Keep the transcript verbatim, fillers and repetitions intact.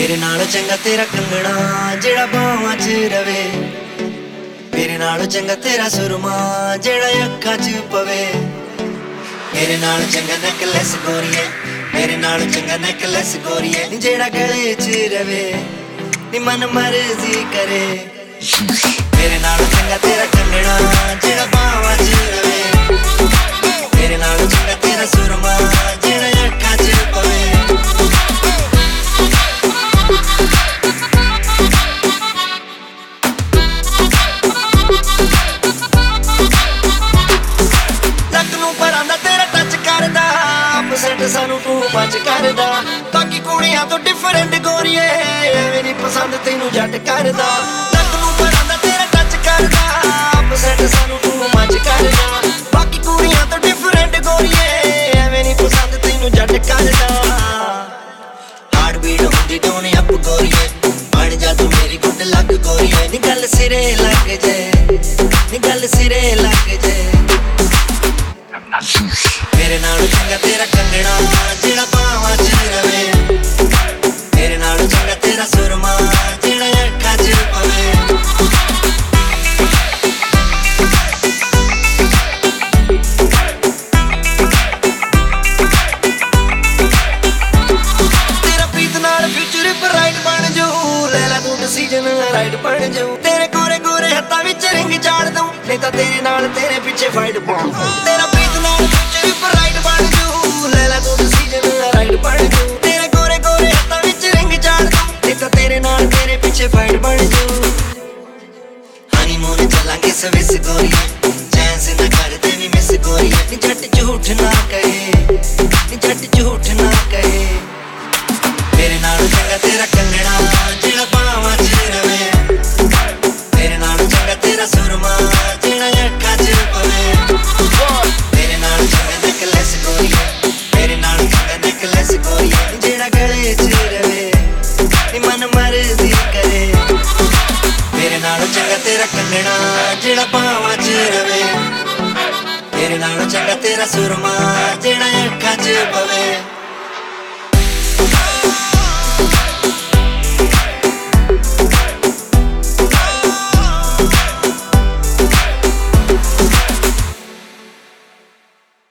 मेरे नाल चंगा तेरा कंगना जेड़ा बावां च रवे, मेरे नाल चंगा तेरा सुरमा जेड़ा अखां च पवे। मेरे नाल चंगा नेकलेस गोरिए, मेरे नाल चंगा नेकलेस गोरिए जेड़ा गले च रवे नी मन मर्जी करे। मेरे नाल चंगा तेरा कंगना जेड़ा बावां च रवे, मेरे नाल चंगा तेरा सुरमा जेड़ा अखां च पवे। सानू तू बच करदा बाकी कुड़ियां तो डिफरेंट गोरिए एवें नी पसंद तैनू जट करदा। लक नू परांदा तेरा टच करदा अपसेट सानू तू बच करदा बाकी कुड़ियां तो डिफरेंट गोरिए एवें नी पसंद तैनू जट करदा। हार्ट बीट हुंदी डोने अप गोरिए बन जा तू मेरी गुड लक गोरिए नी गल सिरे लग जे नी गल सिरे लग जे। मेरे नाल चंगा तेरा कंगना जेड़ा बावां च रवे, मेरे नाल चंगा तेरा सुरमा जेड़ा अखां च पवे। तेरा प्रीत नाल फ्यूचर ब्राइट बन जाऊ, ले ला तू डिसीजन राइट बन जाऊ। तेरे गोरे गोरे हत्थां विच रिंग चाड़ दूं नहीं तां तेरे नाल तेरे पिछे फाइट पाऊं। तेरा प्रीत नाल फ्यूचर ब्राइट बन जाऊ, ले ला तू डिसीजन राइट बन जाऊ। तेरे गोरे गोरे हत्थां विच रिंग चाड़ दूं नहीं तां तेरे नाल तेरे पिछे फाइट बन जाऊ। हनीमून चलांगे स्विस गोरिए चैन से ना करदे नी मिस गोरिए नी जट झूठ ना कहे नी जट झूठ ना कहे। मेरे नाल चंगा तेरा कंगना जेड़ा बावां च रवे, मेरे नाल चंगा तेरा सुरमा जेड़ा अखां च पवे। मेरे नाल चंगा नेकलेस गोरिए, मेरे नाल चंगा नेकलेस गोरिए जेड़ा गले च रवे नी मन मर्जी करे। मेरे नाल चंगा तेरा कंगना जेड़ा बावां च रवे, मेरे नाल चंगा तेरा सुरमा जेड़ा अखां च पवे।